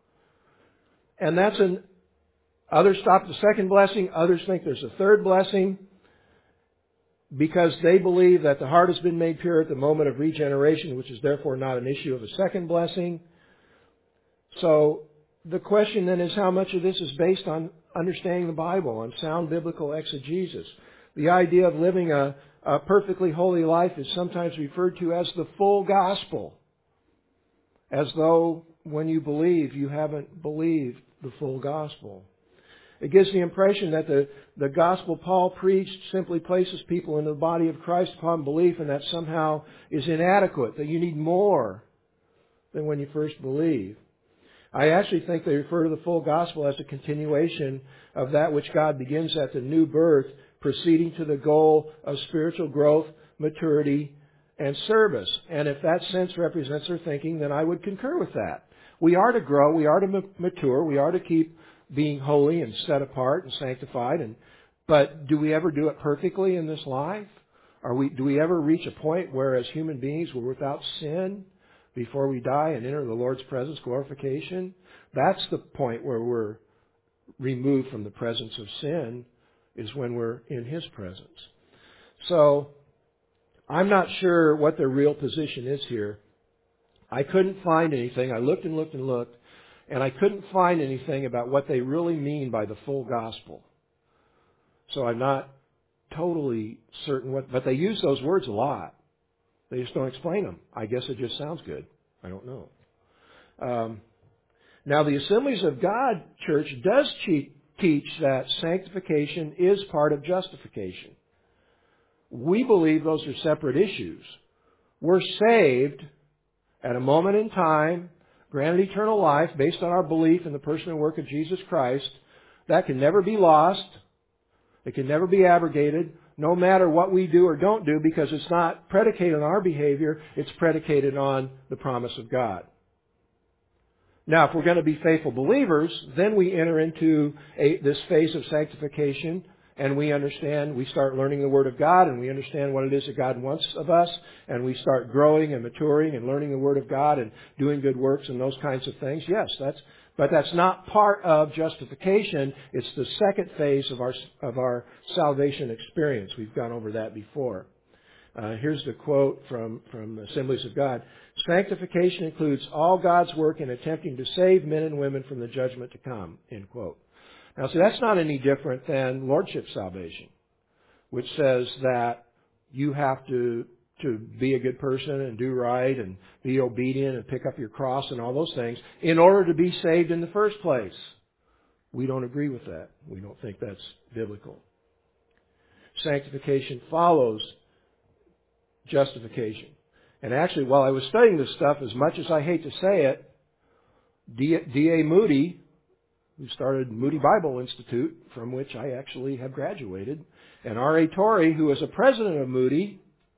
And that's an, others stop at the second blessing, others think there's a third blessing, because they believe that the heart has been made pure at the moment of regeneration, which is therefore not an issue of a second blessing. So the question then is how much of this is based on understanding the Bible, on sound biblical exegesis. The idea of living a, a perfectly holy life is sometimes referred to as the full gospel, as though when you believe, you haven't believed the full gospel. It gives the impression that the, the gospel Paul preached simply places people in the body of Christ upon belief, and that somehow is inadequate, that you need more than when you first believe. I actually think they refer to the full gospel as a continuation of that which God begins at the new birth, proceeding to the goal of spiritual growth, maturity, and service. And if that sense represents their thinking, then I would concur with that. We are to grow. We are to ma- mature. We are to keep being holy and set apart and sanctified. And but do we ever do it perfectly in this life? Are we? Do we ever reach a point where, as human beings, we're without sin before we die and enter the Lord's presence, glorification? That's the point where we're removed from the presence of sin, is when we're in His presence. So, I'm not sure what their real position is here. I couldn't find anything. I looked and looked and looked, and I couldn't find anything about what they really mean by the full gospel. So I'm not totally certain what, but they use those words a lot. They just don't explain them. I guess it just sounds good. I don't know. Um, now, the Assemblies of God Church does cheat, teach that sanctification is part of justification. We believe those are separate issues. We're saved at a moment in time, granted eternal life based on our belief in the person and work of Jesus Christ. That can never be lost. It can never be abrogated, no matter what we do or don't do, because it's not predicated on our behavior. It's predicated on the promise of God. Now, if we're going to be faithful believers, then we enter into a, this phase of sanctification, and we understand, we start learning the Word of God, and we understand what it is that God wants of us, and we start growing and maturing and learning the Word of God and doing good works and those kinds of things. Yes, that's, but that's not part of justification. It's the second phase of our, of our salvation experience. We've gone over that before. Uh, here's the quote from, from Assemblies of God. Sanctification includes all God's work in attempting to save men and women from the judgment to come, end quote. Now, see, that's not any different than Lordship salvation, which says that you have to, to be a good person and do right and be obedient and pick up your cross and all those things in order to be saved in the first place. We don't agree with that. We don't think that's biblical. Sanctification follows justification. And actually, while I was studying this stuff, as much as I hate to say it, D A Moody, who started Moody Bible Institute, from which I actually have graduated, and R A Torrey, who was a president of Moody,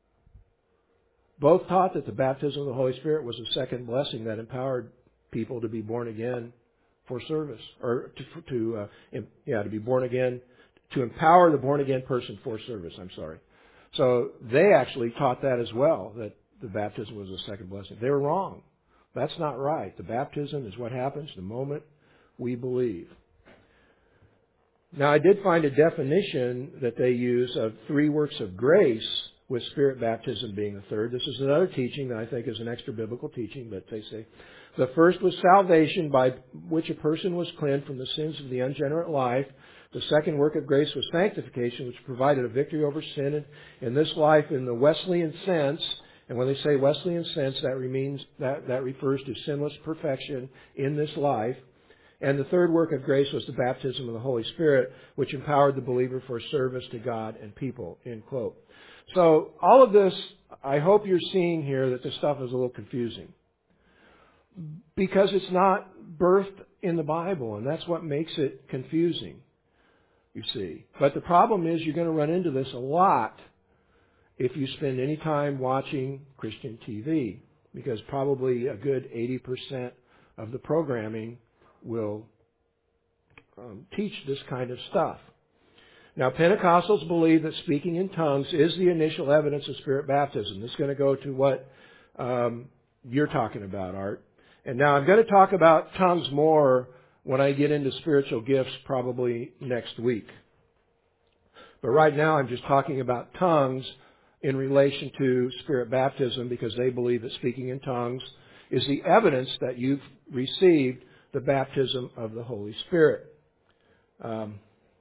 both taught that the baptism of the Holy Spirit was a second blessing that empowered people to be born again for service, or to, to uh, yeah, to be born again, to empower the born again person for service. I'm sorry. So they actually taught that as well, that the baptism was a second blessing. They were wrong. That's not right. The baptism is what happens the moment we believe. Now, I did find a definition that they use of three works of grace, with Spirit baptism being the third. This is another teaching that I think is an extra biblical teaching, but they say the first was salvation, by which a person was cleansed from the sins of the unregenerate life. The second work of grace was sanctification, which provided a victory over sin in, in this life in the Wesleyan sense. And when they say Wesleyan sense, that, remains, that, that refers to sinless perfection in this life. And the third work of grace was the baptism of the Holy Spirit, which empowered the believer for service to God and people, end quote. So all of this, I hope you're seeing here that this stuff is a little confusing. Because it's not birthed in the Bible, and that's what makes it confusing, you see. But the problem is you're going to run into this a lot if you spend any time watching Christian T V, because probably a good eighty percent of the programming will um, teach this kind of stuff. Now, Pentecostals believe that speaking in tongues is the initial evidence of Spirit baptism. This is going to go to what um, you're talking about, Art. And now I'm going to talk about tongues more when I get into spiritual gifts, probably next week. But right now I'm just talking about tongues in relation to Spirit baptism, because they believe that speaking in tongues is the evidence that you've received the baptism of the Holy Spirit. Um,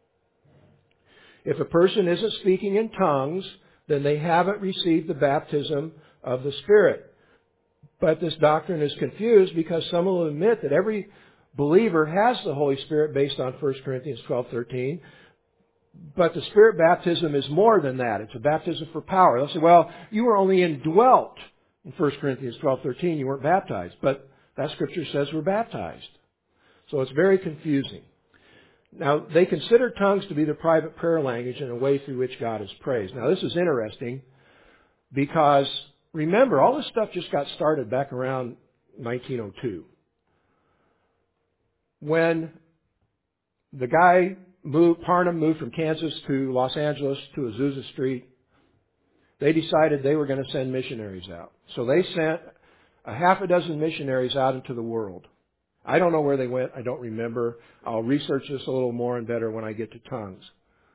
if a person isn't speaking in tongues, then they haven't received the baptism of the Spirit. But this doctrine is confused because some will admit that every believer has the Holy Spirit based on First Corinthians twelve thirteen. But the Spirit baptism is more than that. It's a baptism for power. They'll say, well, you were only indwelt in First Corinthians twelve thirteen. You weren't baptized. But that Scripture says we're baptized. So it's very confusing. Now, they consider tongues to be the private prayer language and a way through which God is praised. Now, this is interesting because, remember, all this stuff just got started back around nineteen oh two. when the guy moved, Parnham moved from Kansas to Los Angeles to Azusa Street, they decided they were going to send missionaries out. So they sent a half a dozen missionaries out into the world. I don't know where they went. I don't remember. I'll research this a little more and better when I get to tongues.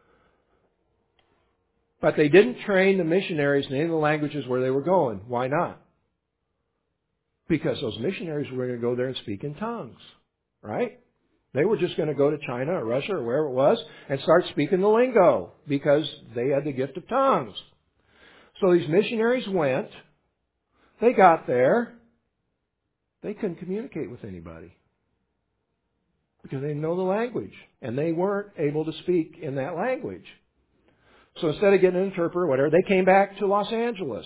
But they didn't train the missionaries in any of the languages where they were going. Why not? Because those missionaries were going to go there and speak in tongues. Right? They were just going to go to China or Russia or wherever it was and start speaking the lingo because they had the gift of tongues. So these missionaries went. They got there. They couldn't communicate with anybody because they didn't know the language and they weren't able to speak in that language. So instead of getting an interpreter or whatever, they came back to Los Angeles.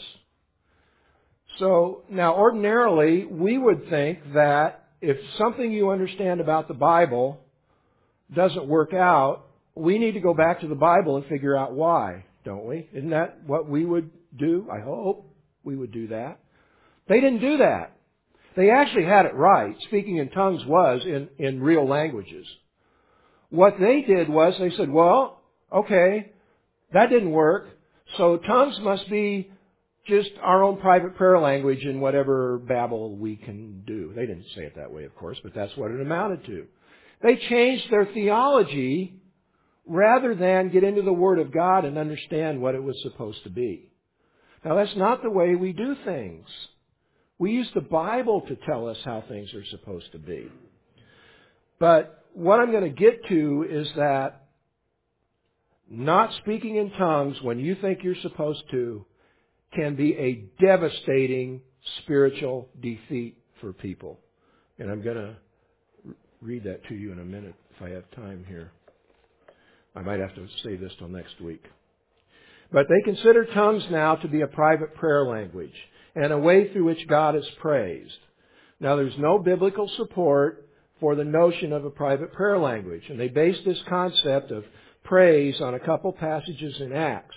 So now ordinarily we would think that if something you understand about the Bible doesn't work out, we need to go back to the Bible and figure out why, don't we? Isn't that what we would do? I hope we would do that. They didn't do that. They actually had it right. Speaking in tongues was in, in real languages. What they did was they said, well, okay, that didn't work. So tongues must be just our own private prayer language in whatever babble we can do. They didn't say it that way, of course, but that's what it amounted to. They changed their theology rather than get into the Word of God and understand what it was supposed to be. Now, that's not the way we do things. We use the Bible to tell us how things are supposed to be. But what I'm going to get to is that not speaking in tongues when you think you're supposed to can be a devastating spiritual defeat for people. And I'm going to read that to you in a minute if I have time here. I might have to save this till next week. But they consider tongues now to be a private prayer language and a way through which God is praised. Now, there's no biblical support for the notion of a private prayer language, and they base this concept of praise on a couple passages in Acts.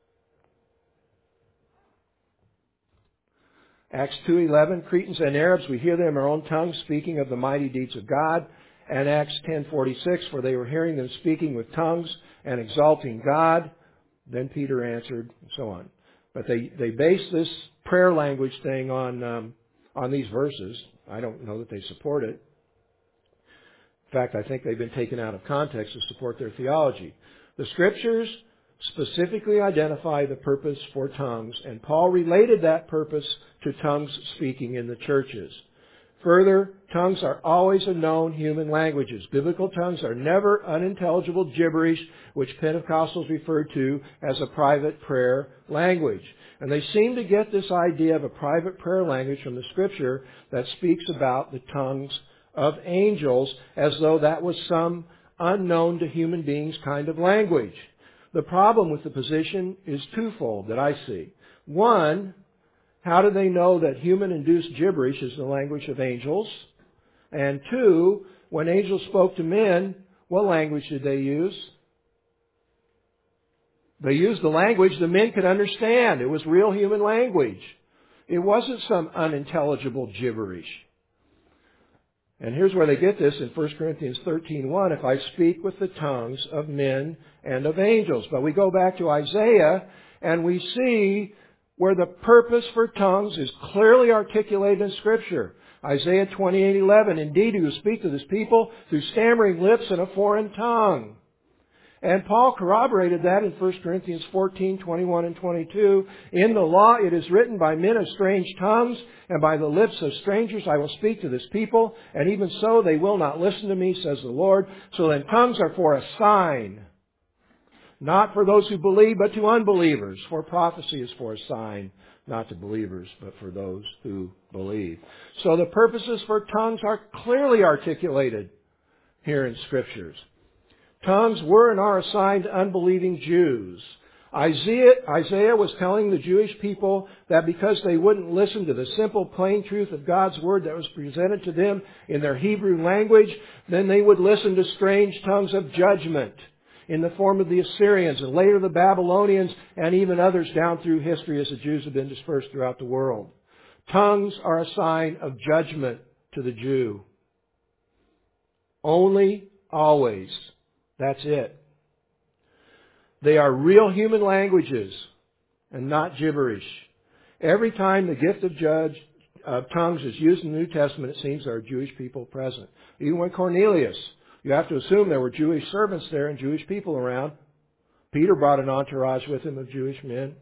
Acts two eleven, Cretans and Arabs, we hear them in our own tongues speaking of the mighty deeds of God. And Acts ten forty-six, for they were hearing them speaking with tongues and exalting God. Then Peter answered, and so on. But they, they base this prayer language thing on, um, on these verses. I don't know that they support it. In fact, I think they've been taken out of context to support their theology. The Scriptures specifically identify the purpose for tongues, and Paul related that purpose to tongues speaking in the churches. Further, tongues are always unknown human languages. Biblical tongues are never unintelligible gibberish, which Pentecostals refer to as a private prayer language. And they seem to get this idea of a private prayer language from the Scripture that speaks about the tongues of angels as though that was some unknown to human beings kind of language. The problem with the position is twofold that I see. One, how do they know that human-induced gibberish is the language of angels? And two, when angels spoke to men, what language did they use? They used the language the men could understand. It was real human language. It wasn't some unintelligible gibberish. And here's where they get this in First Corinthians thirteen one, if I speak with the tongues of men and of angels. But we go back to Isaiah and we see where the purpose for tongues is clearly articulated in Scripture. Isaiah twenty-eight eleven, indeed he will speak to this people through stammering lips and a foreign tongue. And Paul corroborated that in First Corinthians fourteen twenty-one and twenty-two. In the law it is written, by men of strange tongues and by the lips of strangers I will speak to this people, and even so they will not listen to me, says the Lord. So then tongues are for a sign, not for those who believe, but to unbelievers. For prophecy is for a sign, not to believers, but for those who believe. So the purposes for tongues are clearly articulated here in Scriptures. Tongues were and are assigned to unbelieving Jews. Isaiah, Isaiah was telling the Jewish people that because they wouldn't listen to the simple, plain truth of God's Word that was presented to them in their Hebrew language, then they would listen to strange tongues of judgment in the form of the Assyrians and later the Babylonians and even others down through history as the Jews have been dispersed throughout the world. Tongues are a sign of judgment to the Jew. Only, always. That's it. They are real human languages and not gibberish. Every time the gift of judge of tongues is used in the New Testament, it seems there are Jewish people present. Even when Cornelius, you have to assume there were Jewish servants there and Jewish people around. Peter brought an entourage with him of Jewish men.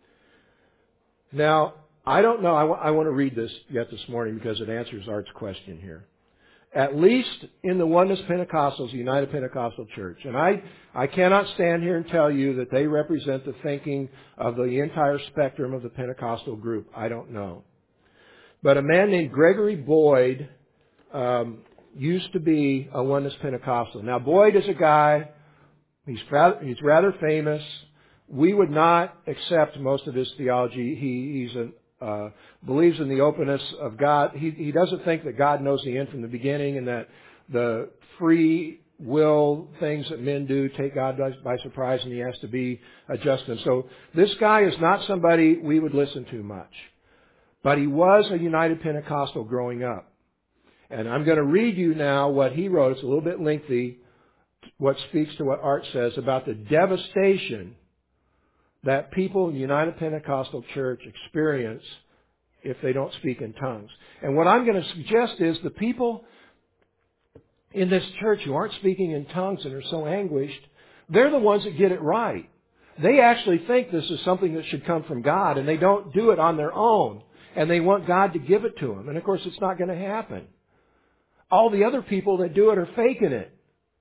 Now, I don't know, I, w- I want to read this yet this morning because it answers Art's question here. At least in the Oneness Pentecostals, the United Pentecostal Church. And I, I cannot stand here and tell you that they represent the thinking of the entire spectrum of the Pentecostal group. I don't know. But a man named Gregory Boyd um, used to be a Oneness Pentecostal. Now, Boyd is a guy, he's rather, he's rather famous. We would not accept most of his theology. He, he's a Uh, believes in the openness of God. He, he doesn't think that God knows the end from the beginning and that the free will things that men do take God by, by surprise and he has to be adjusted. So this guy is not somebody we would listen to much. But he was a United Pentecostal growing up. And I'm going to read you now what he wrote. It's a little bit lengthy, what speaks to what Art says about the devastation that people in the United Pentecostal Church experience if they don't speak in tongues. And what I'm going to suggest is the people in this church who aren't speaking in tongues and are so anguished, they're the ones that get it right. They actually think this is something that should come from God, and they don't do it on their own. And they want God to give it to them. And of course, it's not going to happen. All the other people that do it are faking it.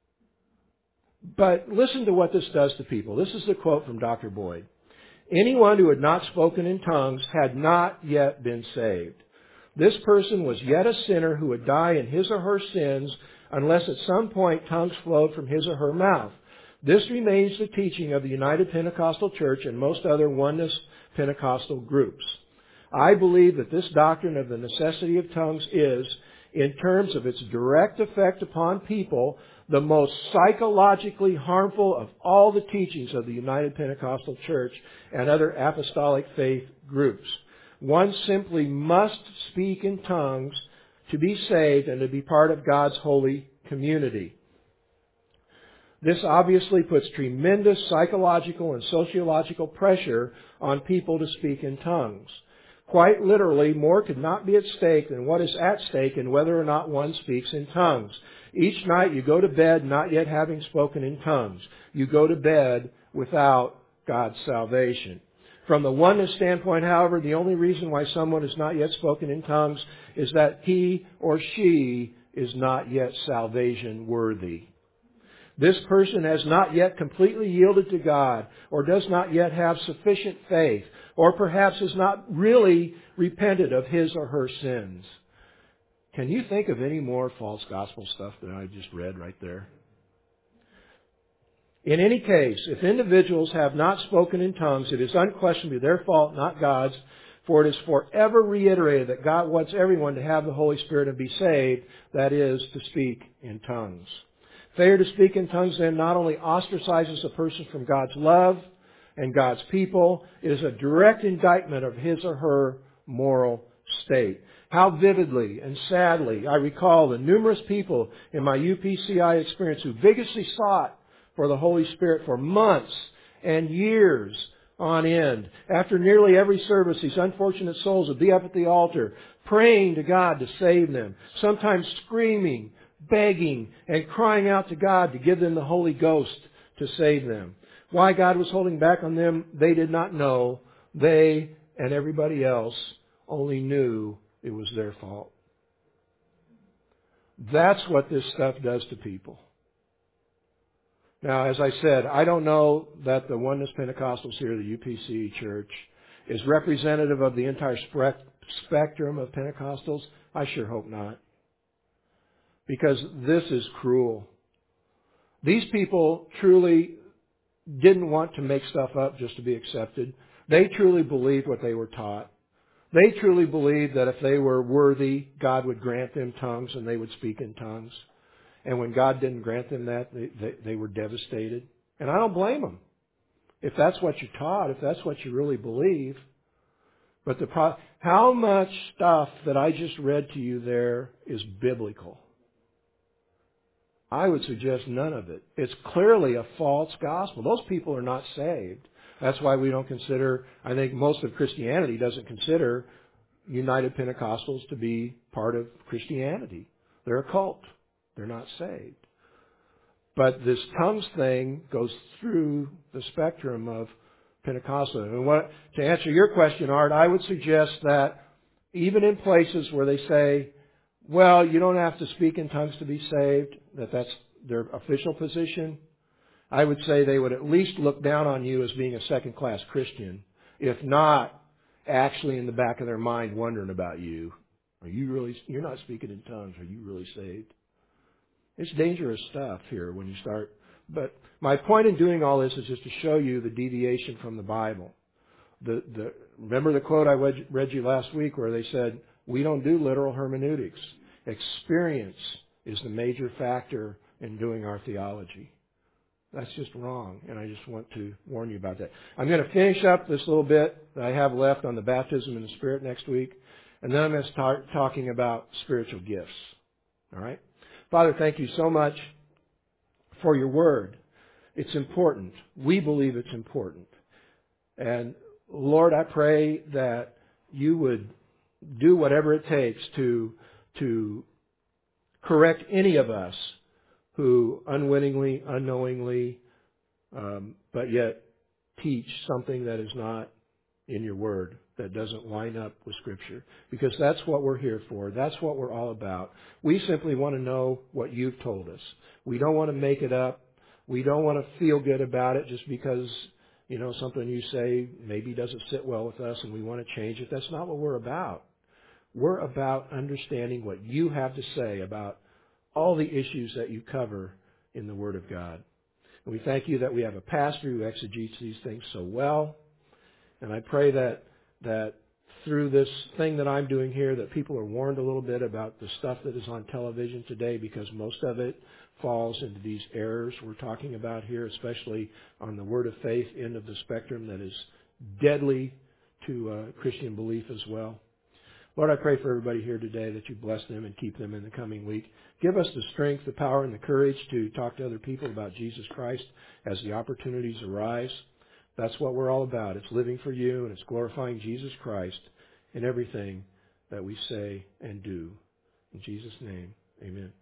But listen to what this does to people. This is the quote from Doctor Boyd. Anyone who had not spoken in tongues had not yet been saved. This person was yet a sinner who would die in his or her sins unless at some point tongues flowed from his or her mouth. This remains the teaching of the United Pentecostal Church and most other Oneness Pentecostal groups. I believe that this doctrine of the necessity of tongues is, in terms of its direct effect upon people, the most psychologically harmful of all the teachings of the United Pentecostal Church and other apostolic faith groups. One simply must speak in tongues to be saved and to be part of God's holy community. This obviously puts tremendous psychological and sociological pressure on people to speak in tongues. Quite literally, more could not be at stake than what is at stake in whether or not one speaks in tongues. Each night you go to bed not yet having spoken in tongues. You go to bed without God's salvation. From the oneness standpoint, however, the only reason why someone has not yet spoken in tongues is that he or she is not yet salvation worthy. This person has not yet completely yielded to God, or does not yet have sufficient faith, or perhaps has not really repented of his or her sins. Can you think of any more false gospel stuff than I just read right there? In any case, if individuals have not spoken in tongues, it is unquestionably their fault, not God's, for it is forever reiterated that God wants everyone to have the Holy Spirit and be saved, that is, to speak in tongues. Failure to speak in tongues then not only ostracizes a person from God's love and God's people, it is a direct indictment of his or her moral state. How vividly and sadly I recall the numerous people in my U P C I experience who vigorously sought for the Holy Spirit for months and years on end. After nearly every service, these unfortunate souls would be up at the altar praying to God to save them, sometimes screaming, begging, and crying out to God to give them the Holy Ghost to save them. Why God was holding back on them, they did not know. They and everybody else only knew it was their fault. That's what this stuff does to people. Now, as I said, I don't know that the Oneness Pentecostals here, the U P C E Church, is representative of the entire spectrum of Pentecostals. I sure hope not. Because this is cruel. These people truly didn't want to make stuff up just to be accepted. They truly believed what they were taught. They truly believed that if they were worthy, God would grant them tongues and they would speak in tongues. And when God didn't grant them that, they, they, they were devastated. And I don't blame them. If that's what you're taught, if that's what you really believe. But the pro- how much stuff that I just read to you there is biblical? I would suggest none of it. It's clearly a false gospel. Those people are not saved. That's why we don't consider, I think most of Christianity doesn't consider United Pentecostals to be part of Christianity. They're a cult. They're not saved. But this tongues thing goes through the spectrum of Pentecostal. And what, to answer your question, Art, I would suggest that even in places where they say, well, you don't have to speak in tongues to be saved, that that's their official position, I would say they would at least look down on you as being a second-class Christian, if not actually in the back of their mind wondering about you. Are you really, you're not speaking in tongues, are you really saved? It's dangerous stuff here when you start. But my point in doing all this is just to show you the deviation from the Bible. The, the, remember the quote I read, read you last week where they said, we don't do literal hermeneutics. Experience is the major factor in doing our theology. That's just wrong, and I just want to warn you about that. I'm going to finish up this little bit that I have left on the baptism in the Spirit next week, and then I'm going to start talking about spiritual gifts. All right? Father, thank you so much for your word. It's important. We believe it's important. And Lord, I pray that you would do whatever it takes to, to correct any of us who unwittingly, unknowingly, um, but yet teach something that is not in your word, that doesn't line up with Scripture. Because that's what we're here for. That's what we're all about. We simply want to know what you've told us. We don't want to make it up. We don't want to feel good about it just because, you know, something you say maybe doesn't sit well with us and we want to change it. That's not what we're about. We're about understanding what you have to say about all the issues that you cover in the Word of God. And we thank you that we have a pastor who exegetes these things so well. And I pray that that through this thing that I'm doing here, that people are warned a little bit about the stuff that is on television today, because most of it falls into these errors we're talking about here, especially on the Word of Faith end of the spectrum that is deadly to uh, Christian belief as well. Lord, I pray for everybody here today that you bless them and keep them in the coming week. Give us the strength, the power, and the courage to talk to other people about Jesus Christ as the opportunities arise. That's what we're all about. It's living for you, and it's glorifying Jesus Christ in everything that we say and do. In Jesus' name, amen.